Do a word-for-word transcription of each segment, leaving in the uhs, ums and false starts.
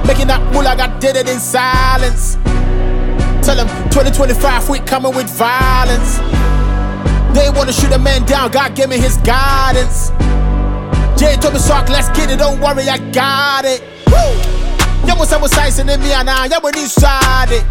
Making that moolah, I did it in silence. Tell them twenty twenty-five, we coming with violence. They wanna shoot a man down, God give me his guidance. Jay told me, Sock, let's get it, don't worry, I got it. Woo! Yamu samu size in me and I, yamu ni sade.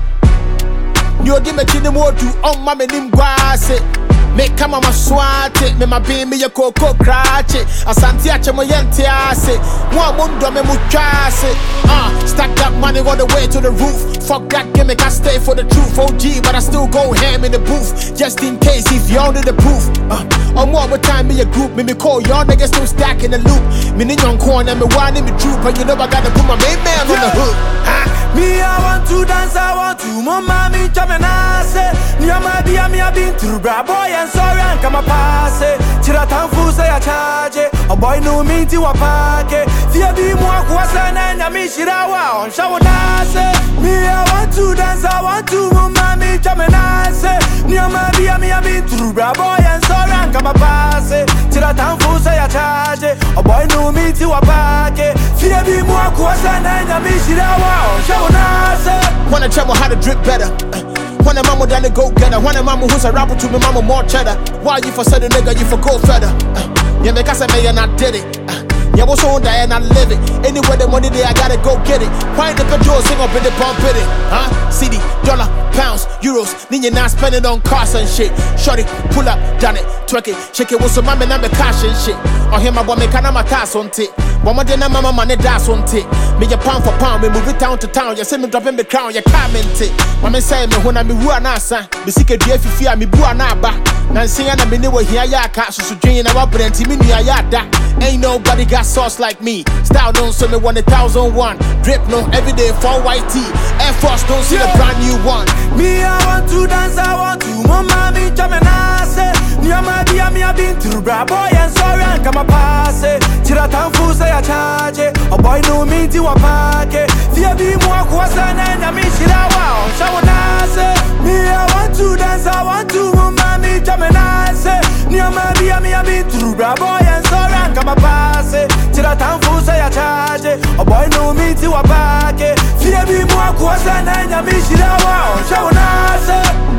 Nyo di me chini mo du, on ma me nim guase. Make come on my swat it, me my beam me a coco cratch it. Asante ache mo yente ase. Mwa mundo me muchase. Ah, stack that money all the way to the roof. Fuck that gimmick, I stay for the truth. O G, but I still go ham in the booth. Just in case if y'all need the proof. Uh, or more with time me a group, me me call y'all niggas still stack in the loop. Me in your corner, me wine in me troop. But you know I gotta put my main man on the hook. Ah, me I want to dance, I want to. Mama me jamming ase. Nyama be me a been through bra boy. Sorry, I'm come a pass it. Chira tanfu say a charge it. A boy no me to a park it. Fear be more question and a mishirawa on shower nase. Me, I want to dance, I want to move mommy, jamming nase. Near my be a me a been through bra boy and sorry, I'm come a pass it. Chira tanfu say a charge it. A boy no me to a park it. Fear be more question and a mishirawa on shower nase. Wanna tell me how to drip better. When a mama done the go getter, when a mama who's a rapper to me, mama more cheddar. Why you for said a nigga, you for gold feather? Uh, yeah, make us a man and I did it. Uh, yeah, what's on there and I live it. Anywhere the money there, I gotta go get it. Why the petrol sing up in the pump it? Huh? C D, dollar, pounds, euros. Need you not spending on cars and shit. Shorty, pull up, done it, twerk it, shake it with some mama and the cash and shit. Or him, my boy, make a my task on tick. Mama did not mama money that's on tick. Me a pound for pound, me move it town to town. You see me dropping the crown, you comment it. Mama say me when I me who anasa. Me sick of if you fear me boo anaba. Nancy and I me know here ya cat so drain our brand team in yada. Ain't nobody got sauce like me. Style don't sell me one a thousand one. Drip no everyday for white tee. Air Force don't see the brand new one. Me I want to dance, I want to. Mama me jamming ase. Nyama be a me a been through bra boy and sorry and come a pass it. Chira tanfu say a charge it. A boy no me to a park it. Fear be more question and a mishirawa on shower nase. Me I want to dance, I want to. Mama me jamming ase. Nyama be a me a been through bra boy and sorry and come a pass it. Chira tanfu say a charge it. A boy no me to a park it. Fear be more question and a mishirawa on shower nase.